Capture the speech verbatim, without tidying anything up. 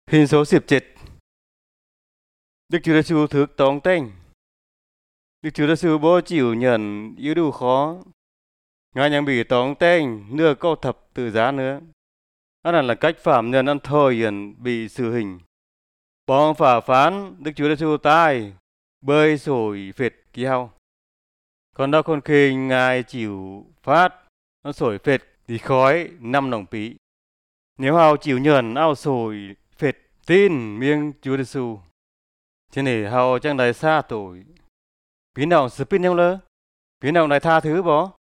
Hình số siệp chết. Đức Chúa Giêsu thức tống tênh. Đức Chúa Giêsu bố chịu nhận yếu đủ khó. Ngàiยังbị tống tênh nửa câu thập tự giá nữa. Đó là cách phạm nhân ăn thời hiện bị xử hình. Bọn phả phán Đức Chúa Giêsu tai bơi sổi phệt kêu. Còn đó con khi Ngài chịu phát nó sổi phệt thì khói năm đồng phí. Nếu hào chịu nhận ao sổi phệt tin miếng Chúa Giêsu. Thế này hào chẳng đại xa tội. Biến nào sự pin nhau lơ. Biến nào đại tha thứ bó.